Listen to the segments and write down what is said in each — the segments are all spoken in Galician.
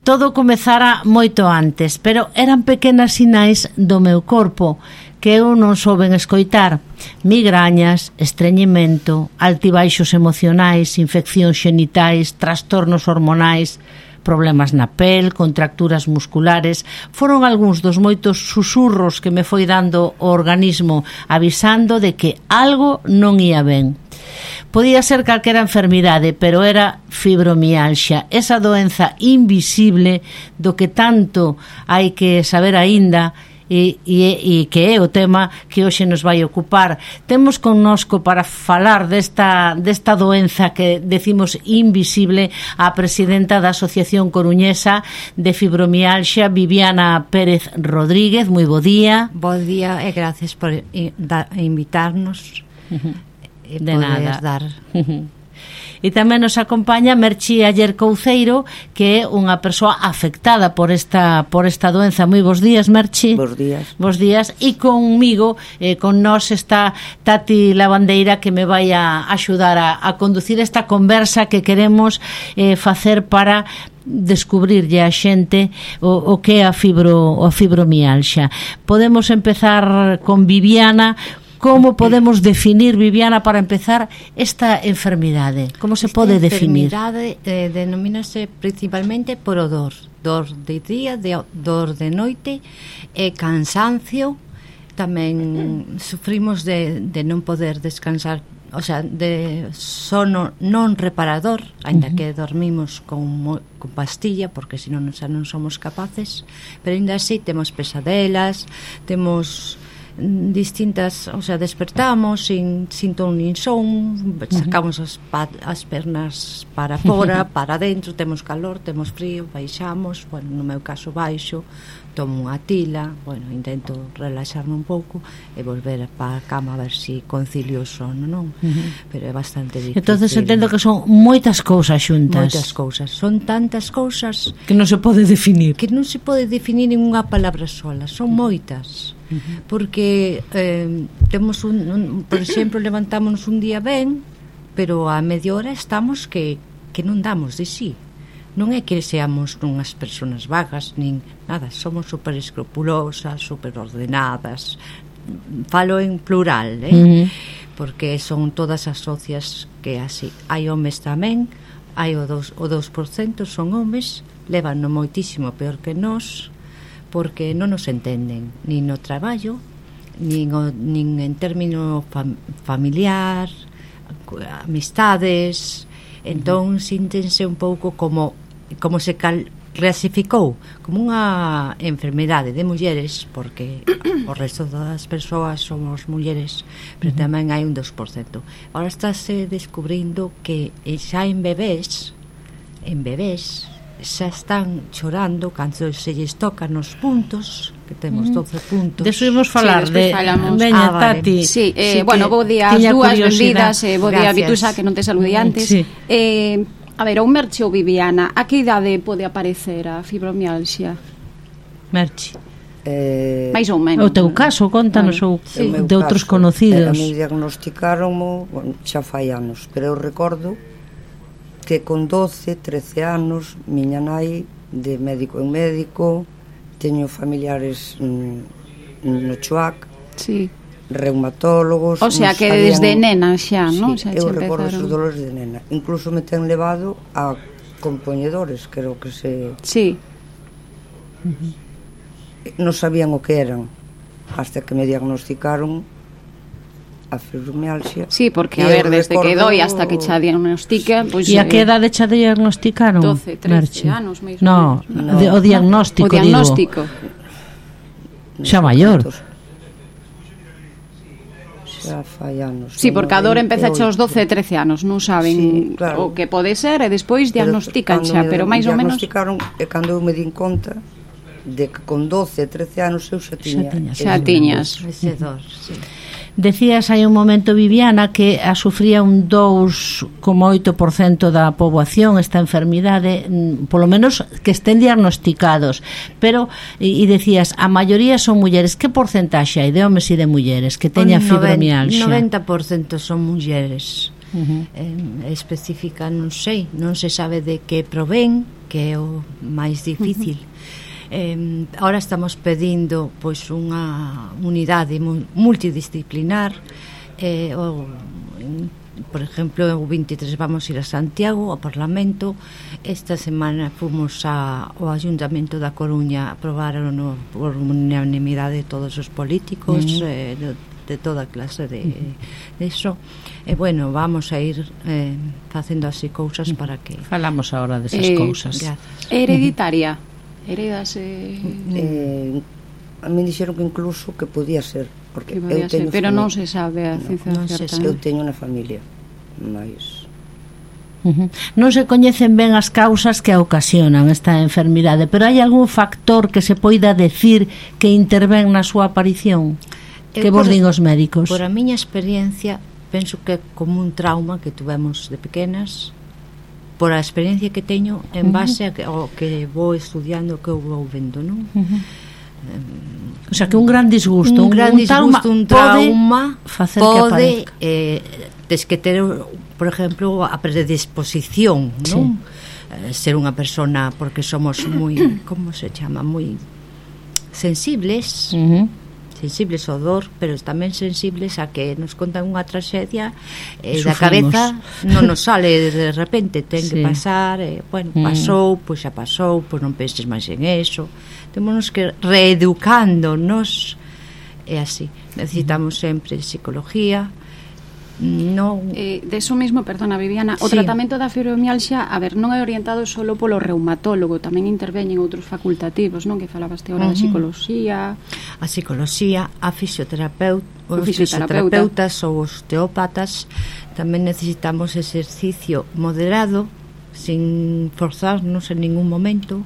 Todo comezara moito antes, pero eran pequenas sinais do meu corpo que eu non souben escoitar. Migrañas, estreñimento, altibaixos emocionais, infeccións xenitais, trastornos hormonais, problemas na pel, contracturas musculares. Foron algúns dos moitos susurros que me foi dando o organismo avisando de que algo non ia ben. Podía ser calquera enfermidade, pero era fibromialgia, esa doenza invisible do que tanto hai que saber aínda e que é o tema que hoxe nos vai ocupar. Temos connosco para falar desta doenza que decimos invisible a presidenta da Asociación Coruñesa de Fibromialgia, Viviana Pérez Rodríguez. Moi bo día. Bo día e gracias por invitarnos. De nada. E tamén nos acompaña Merchi Aller Couceiro, que é unha persoa afectada por esta doenza. Moi bons días, Merchi. Bos días. Bos días. E conmigo, con nós está Tati Lavandeira, que me vai a axudar a conducir esta conversa que queremos facer para descubrirlle a xente o que é a fibromialgia. Podemos empezar con Viviana. Como podemos definir, Viviana, para empezar, esta enfermidade? Como se pode definir? Esta enfermidade denomínase principalmente por odor. Dor de día, dor de noite, cansancio. Tamén sufrimos de non poder descansar, o sea, de sono non reparador, ainda que dormimos con pastilla, porque senón xa non somos capaces, pero ainda así temos pesadelas, temos distintas, o sea, despertamos sin ton nin son, sacamos as pernas para fora, para dentro, temos calor, temos frío, baixamos, bueno, no meu caso baixo, tomo unha tila, bueno, intento relaxarme un pouco e volver para a cama a ver si concilio o sono, non? Pero é bastante difícil. Entonces entendo que son moitas cousas xuntas. Moitas cousas, son tantas cousas que non se pode definir. Que non se pode definir en unha palabra sola, son moitas. Porque temos por exemplo, levantámonos un día ben, pero a media hora estamos que non damos de sí. Non é que seamos unhas persoas vagas nin nada, somos super escrupulosas, super ordenadas. Falo en plural, porque son todas as socias que así. Hai homes tamén, hai o 2% son homes, levan no moitísimo peor que nós, porque non nos entenden nin no traballo, nin en término familiar, amistades. Entón síntense un pouco como se clasificou como unha enfermedade de mulleres, porque o resto das persoas somos mulleres, pero tamén hai un 2%. Ahora estáse descubrindo que xa en bebés xa están chorando cando se lles tocan os puntos, que temos 12 puntos. Desubimos falar de veña, Tati. Sí, bueno, bo día as dúas, benvidas, bo día Vitusa, que non te saludei antes. Sí. A ver, ou Merche ou Viviana, a que idade pode aparecer a fibromialgia? Merchi. Mais ou menos. O teu caso, contanos de outros conocidos. A mí diagnosticaronmo, bueno, xa fai anos, pero eu recordo que con 12, 13 anos miña nai de médico en médico, teño familiares no Chuac, reumatólogos, o sea que desde nena xa, non? Sí, eu recordo esos dolores de nena, incluso me ten levado a compoñedores, creo que se non sabían o que eran hasta que me diagnosticaron a fibromialgia. Sí, porque, a ver, desde que doi hasta que xa diagnostica, pois... E a que edade xa diagnosticaron? 12, 13 anos, máis no, o diagnóstico, o diagnóstico. Xa maior. Xa fai anos. Sí, porque a dor empeza xa aos 12, 13 anos, non saben o que pode ser, e despois diagnostican xa, pero máis ou menos... Diagnosticaron, e cando eu me din conta de que con 12, 13 anos eu xa tiña. Xa tiñas. Ese dor, sí. Decías hai un momento, Viviana, que a sufría un 2,8% da poboación esta enfermidade, polo menos que estén diagnosticados, pero e decías, a maioría son mulleres. Que porcentaxe hai de homes e de mulleres que teñan fibromialgia? 90% son mulleres. específica non sei, non se sabe de que provén, que é o máis difícil. Ahora estamos pedindo pois unha unidade multidisciplinar, por exemplo, o 23 vamos ir a Santiago, ao Parlamento. Esta semana fomos ao Ayuntamento da Coruña, aprobaron por unanimidade todos os políticos, de toda clase de eso. E bueno, vamos a ir facendo así cousas para que... Falamos agora desas cousas. Hereditaria. Heredase... a mí dixeron que incluso que podía ser, porque eu teño pero non se sabe a ciencia certa. Eu teño unha familia, mas non se coñecen ben as causas que a ocasionan esta enfermidade, pero hai algún factor que se poida decir que intervén na súa aparición? Que vos din os médicos? Por a miña experiencia, penso que é como un trauma que tuvemos de pequenas, por a experiencia que teño en base ao que vou estudiando, que eu vou vendo, non? O sea, que un gran disgusto, un trauma facer que aparezca. Tes que ter, por exemplo, a predisposición, non? Ser unha persona, porque somos moi, como se chama, moi sensibles, sensibles ao dor, pero tamén sensibles a que nos contan unha traxedia, da cabeza non nos sale de repente, ten que pasar, bueno, pasou, pois xa pasou, pois non penses máis en eso. Temos que reeducándonos, é así. Necesitamos sempre psicología. Non... de eso mismo, perdona Viviana, o tratamento da fibromialxia, a ver, non é orientado solo polo reumatólogo, tamén interveñen outros facultativos, non? Que falabaste agora da psicoloxía. A psicoloxía, a os fisioterapeutas ou os osteópatas. Tamén necesitamos exercicio moderado, sin forzarnos en ningún momento.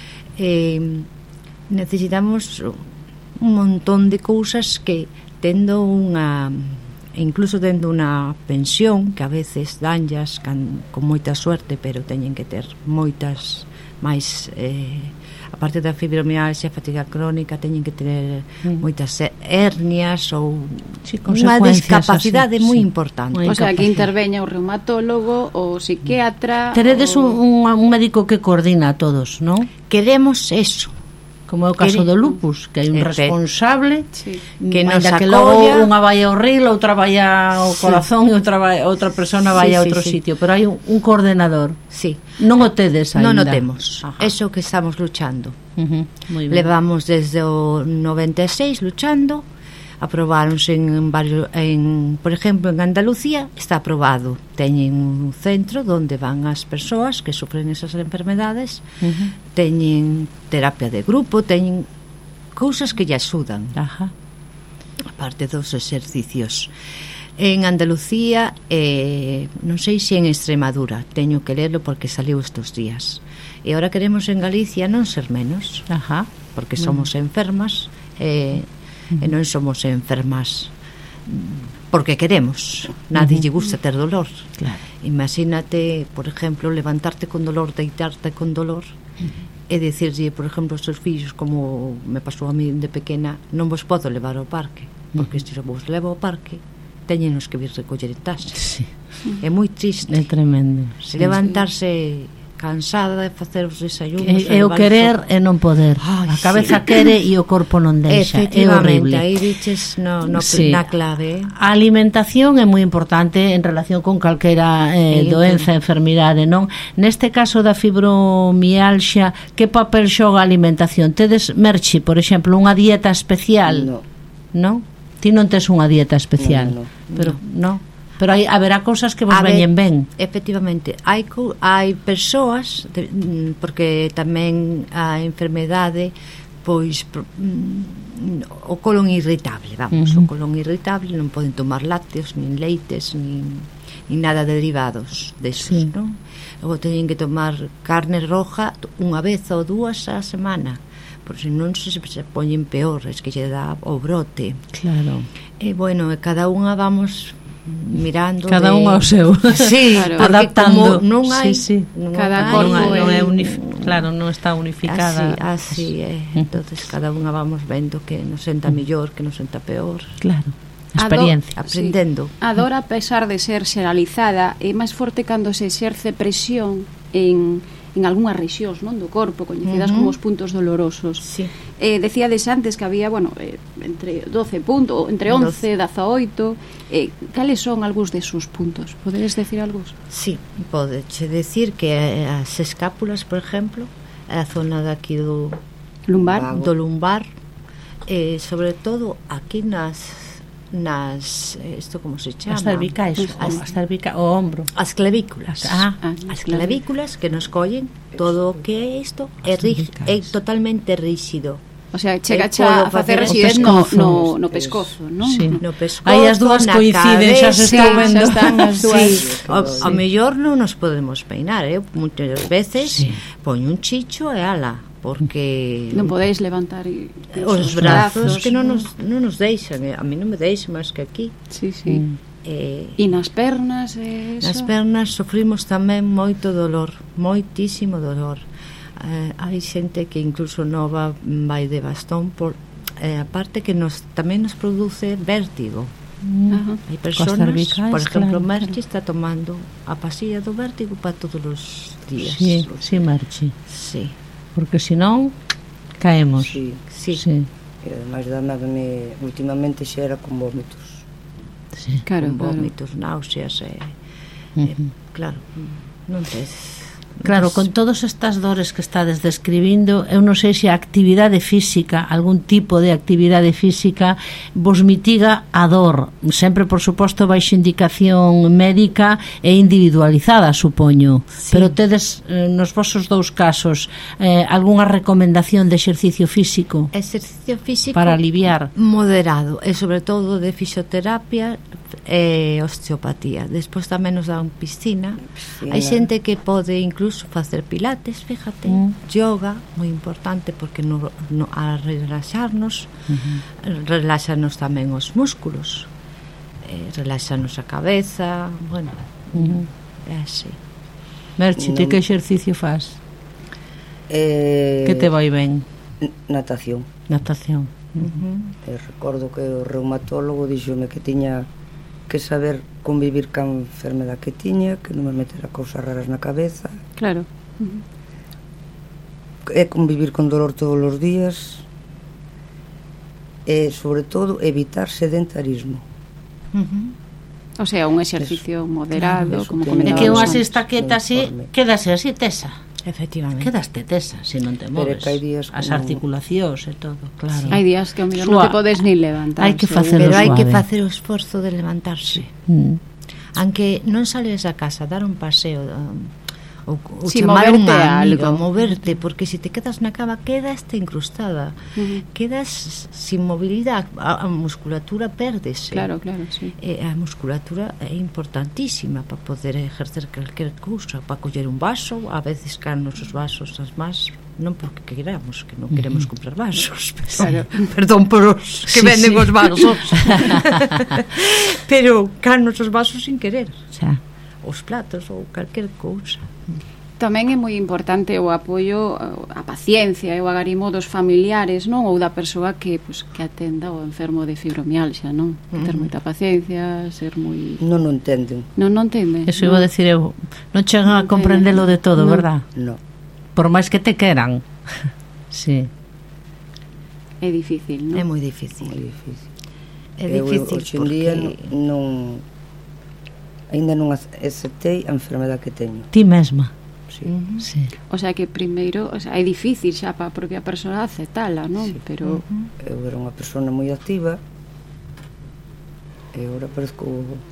Necesitamos un montón de cousas que tendo unha, incluso tendo unha pensión, que a veces danllas con moita suerte, pero teñen que ter moitas máis, aparte da fibromialgia, fatiga crónica, teñen que ter moitas hernias ou unha discapacidade moi importante. O sea, que interveña o reumatólogo, o psiquiatra. Teredes un médico que coordina a todos, non? Queremos eso, como é o caso do lupus, que hai un responsable que nos que logo unha vai ao ril, outra vai ao corazón e outra persona vai a outro sitio, pero hai un coordenador. Non o tedes ainda. Non o temos. Eso que estamos luchando. Muy ben. Levamos desde o 96 luchando. Aprobaronse en varios, por exemplo, en Andalucía está aprobado. Teñen un centro onde van as persoas que sufren esas enfermedades, teñen terapia de grupo, teñen cousas que lle axudan. Aparte dos exercicios. En Andalucía, non sei se en Extremadura, teño que lerlo porque saliu estes días. E agora queremos en Galicia non ser menos, porque somos enfermas, e non somos enfermas porque queremos. Nadie lle gusta ter dolor. Imagínate, por exemplo, levantarte con dolor, deitarte con dolor, e dicirlle, por exemplo, aos seus fillos, como me pasou a mí de pequena, non vos podo levar ao parque, porque se vos levo ao parque teñenos que vir recoller en taxa. É moi triste, é tremendo. Levantarse cansada de facer os desayunos, é o querer e non poder. A cabeza quere e o corpo non deixa. É horrible. Aí dices na clave. A alimentación é moi importante en relación con calquera doenza, enfermidade, non? Neste caso da fibromialxia, que papel xoga a alimentación? Tedes, Merchi, por exemplo, unha dieta especial? Non? Ti non tes unha dieta especial? Pero non. Pero haberá cousas que vos veñen ben. Efectivamente, hai persoas, porque tamén a enfermedade, pois o colon irritable, o colon irritable, non poden tomar lácteos, nin leites, nin nada de derivados desos, non? Logo teñen que tomar carne roja unha vez ou dúas á semana, porque senón se poñen peor, es que lle dá o brote. Claro. E bueno, cada unha vamos mirando, cada un ao seu, adaptando, non hai, cada corpo non é claro, non está unificada, así é. Entonces cada unha vamos vendo que nos senta mellor, que nos senta peor. Claro. experiencia. Aprendendo. A dor, a pesar de ser xeralizada, é máis forte cando se exerce presión en algunhas rexións, non, do corpo, coñecidas como os puntos dolorosos. Sí. Decíades antes que había, entre 12 puntos, entre 11 e 18. Cales son algúns desos puntos? Podedes decir algúns? Sí, podeche decir que as escápulas, por exemplo, a zona daqui do lumbar, sobre todo aquí nas isto como se chama? As cervicais, o ombro. As clavículas. As clavículas que nos collen todo o que é isto é totalmente rígido. O sea, chega a facer rigidez no pescozo, non? Sí. No pescozo. Aí as dúas coinciden, xa se estou vendo. Xa están as dúas. Ao mellor non nos podemos peinar, moitas veces poño un chicho e ala, porque non podeis levantar os brazos que non nos deixan, a mí non me deixan máis que aquí. Sí. E nas pernas nas pernas sofrimos tamén moito dolor, moitísimo dolor. Hai xente que incluso nova vai de bastón por aparte que tamén nos produce vértigo. Hai personas, por exemplo, Merchi está tomando a pasilla do vértigo para todos os días. Sí, Merchi. Sí. Porque senón caemos. Sí. E ademais dándome últimamente xa era con vómitos. Sí. Con vómitos, náuseas claro, non tes. Claro, con todas estas dores que estades describindo, eu non sei se a actividade física, algún tipo de actividade física vos mitiga a dor, sempre por suposto baixo indicación médica e individualizada, supoño. Sí. Pero tedes nos vosos dous casos algunha recomendación de exercicio físico? Exercicio físico para aliviar, moderado, e sobre todo de fisioterapia e osteopatía. Despois tamén nos dan piscina. Hai xente que pode incluso facer pilates, fíjate, yoga, moi importante porque a relaxarnos, relaxarnos tamén os músculos, relaxarnos a cabeza, é así. Merchi, ti que exercicio faz? Que te vai ben? Natación. Recordo que o reumatólogo díxome que tiña que saber convivir ca enfermedad que tiña, que non me metera cousas raras na cabeza. Claro. É convivir con dolor todos os días e, sobre todo, evitar sedentarismo. O sea, un exercicio moderado, como É comentábamos. que unha se está quieta así, quedase así tesa. Efectivamente. Quedaste tesa, se non te moves. As articulacións e todo, claro. Hai días que ao mellor non te podes ni levantar. Hai que facelo pero suave. hai que facer o esforzo de levantarse. Aunque non sales a casa, dar un paseo ou chamar a unha amiga, moverte, porque se te quedas na cama quedaste incrustada, quedas sin movilidade, a musculatura pérdese. Claro, sí. A musculatura é importantísima para poder ejercer calquer cousa, para coller un vaso, a veces caen os vasos as más, non porque queramos, que non queremos comprar vasos, perdón por os que venden os vasos, pero caen os vasos sin querer, os platos ou calquer cousa. Tamén é moi importante o apoio, a paciencia e o agarimo dos familiares, non? Ou da persoa que atenda o enfermo de fibromialgia, non? Ter moita paciencia, ser moi... Non entenden. Non entenden. Eso iba a decir eu. Non chegan a comprendelo de todo, verdad? Non. Por máis que te queran. Sí. É difícil, non? É moi difícil. É difícil hoxe en día non... Ainda non aceptei a enfermedade que teño. Ti mesma? Sí. O sea que primeiro, é difícil xa para a propia persoa aceptala, non? Sí. Pero eu era unha persona moi activa e agora parezco...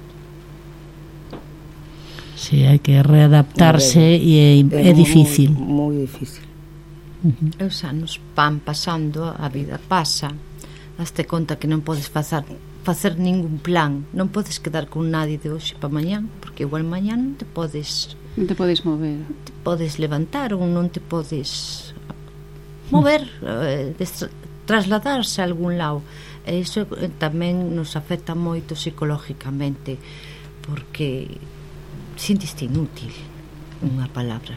Sí, hai que readaptarse e é difícil. Moi difícil. Os anos van pasando, a vida pasa, daste conta que non podes facer ningún plan, non podes quedar con nadie de hoxe para mañán, porque igual mañán non te podes mover, non te podes levantar ou non te podes mover, trasladarse a algún lado. E iso tamén nos afecta moito psicológicamente, porque sintiste inútil, unha palabra.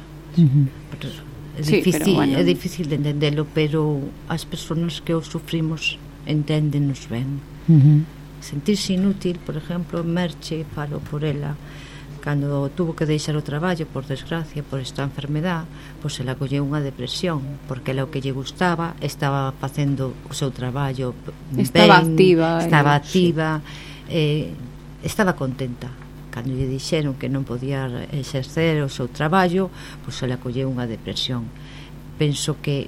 É difícil de entendelo, pero as persoas que o sufrimos enténdenos ben. sentirse inútil, por exemplo, Merche, falo por ela, cando tuvo que deixar o traballo, por desgracia, por esta enfermedad, pois ela colleu unha depresión, porque ela o que lle gustaba, estaba facendo o seu traballo estaba ben, activa, estaba contenta. Cando lle dixeron que non podía exercer o seu traballo, pois ela colleu unha depresión. Penso que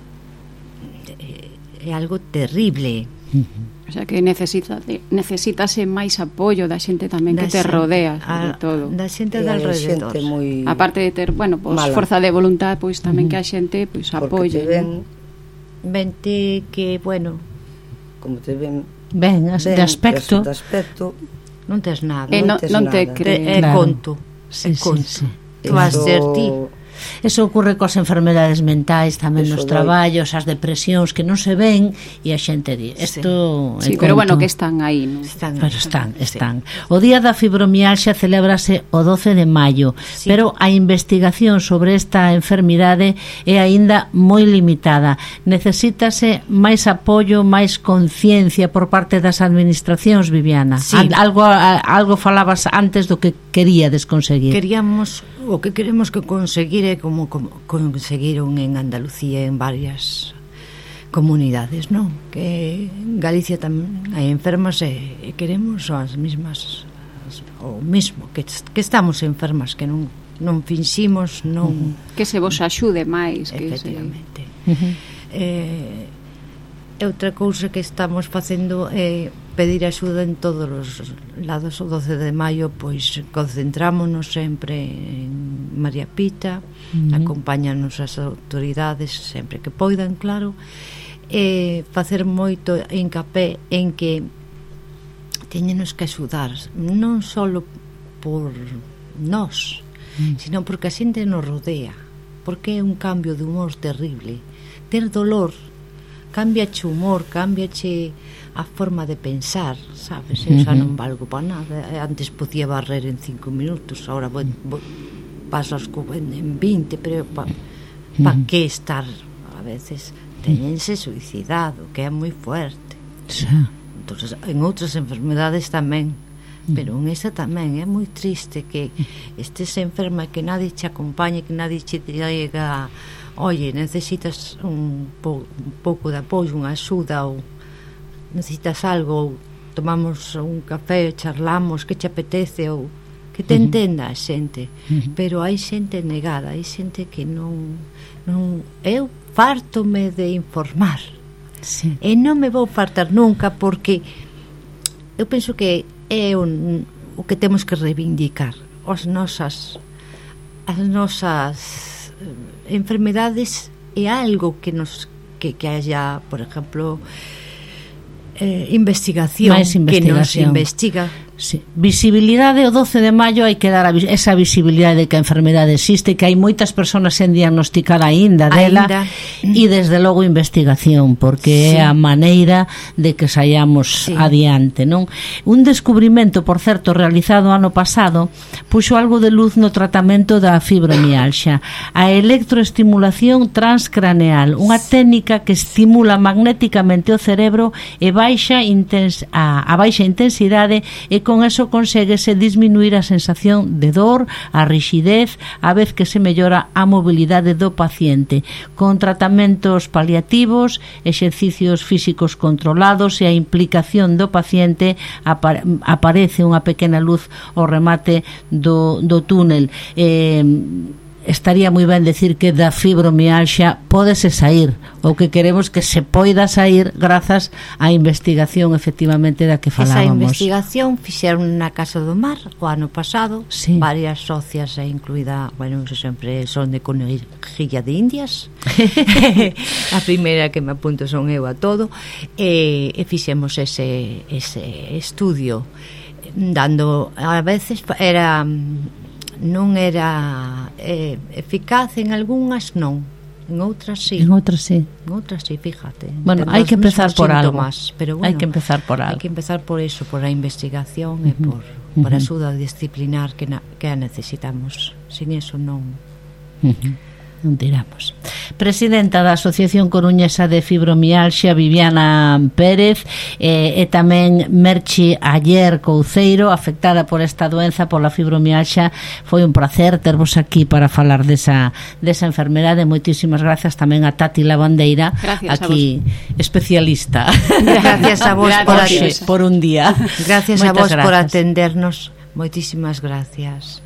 é algo terrible. O sea que necesitase máis apoio da xente tamén que te rodea, sobre todo. Da xente de alrededor. Aparte de ter, bueno, pues, forza de voluntad, pois tamén que a xente pois apoie. Vente que, bueno, como te ven de aspecto, non tes nada. Non te creen. É conto. Sí. Tu vas ser ti. Eso ocurre coas enfermedades mentais tamén nos traballos, as depresións que non se ven e a xente di isto sí, pero bueno, que están aí, non? Pero están. O día da fibromialxia celébrase o 12 de maio, pero a investigación sobre esta enfermidade é aínda moi limitada. Necesítase máis apoio, máis conciencia por parte das administracións, Viviana. Algo falabas antes do que queríades conseguir. O que queremos que conseguir é como conseguiron en Andalucía, en varias comunidades, non? Que en Galicia tamén hai enfermas e queremos as mismas, o mismo, que estamos enfermas, que non finximos, non... Que se vos axude máis. Efectivamente. Outra cousa que estamos facendo é pedir axuda en todos os lados. O 12 de maio pois concentrámonos sempre en María Pita, acompáñanos as autoridades sempre que poidan, claro, e facer moito hincapé en que teñenos que axudar, non só por nós, sino porque a xente nos rodea, porque é un cambio de humor terrible. Ter dolor cámbiache o humor, cámbiache a forma de pensar, sabes? Eu xa non valgo para nada. Antes podía barrer en 5 minutos, agora pasas en 20, pero para que estar? A veces teñense suicidado, que é moi fuerte. Entonces, en outras enfermedades tamén, pero en esa tamén é moi triste que estés enferma, que nadie te acompañe, que nadie te diga: oye, necesitas un pouco de apoio, unha axuda, ou necesitas algo, ou tomamos un café, charlamos, que te apetece, ou que te entenda a xente. Pero hai xente negada, hai xente que non eu fartome de informar, e non me vou fartar nunca, porque eu penso que é o que temos que reivindicar as nosas enfermedades. É algo que haya, por exemplo, investigación, que nos investiga. Sí. Visibilidade. O 12 de maio hai que dar esa visibilidade de que a enfermedade existe, que hai moitas persoas sen diagnosticar aínda dela, e desde logo investigación, porque é a maneira de que saíamos adiante, non? Un descubrimento, por certo, realizado ano pasado, puxo algo de luz no tratamento da fibromialxia: a electroestimulación transcraneal, unha técnica que estimula magnéticamente o cerebro e a baixa intensidade, e con eso conseguese disminuir a sensación de dor, a rixidez, a vez que se mellora a mobilidade do paciente, con tratamentos paliativos, exercicios físicos controlados e a implicación do paciente. Aparece unha pequena luz ao remate do túnel. Estaría moi ben decir que da fibromialxia pódese sair, ou que queremos que se poida sair grazas á investigación efectivamente da que falábamos. Esa investigación fixeron na Casa do Mar o ano pasado, varias socias, incluída, bueno, sempre son de Conejilla de Indias. A primeira que me apunto son eu a todo, e fixemos ese estudio, dando, a veces non era eficaz en algunhas, non, en outras sí. En outras sí, fíjate. Bueno, hai que empezar por algo. Pero bueno, hai que empezar por algo. Hai que empezar por eso, por a investigación e por a axuda disciplinar que a necesitamos. Sin eso non. non tiramos. Presidenta da Asociación Coruñesa de Fibromialxia, Viviana Pérez, e tamén Merchi Aller Couceiro, afectada por esta doenza, pola fibromialxia. Foi un placer tervos aquí para falar desa enfermedade. Moitísimas gracias tamén a Tati Lavandeira, aquí especialista. Gracias a vos por un día. Gracias a vos por atendernos. Moitísimas gracias.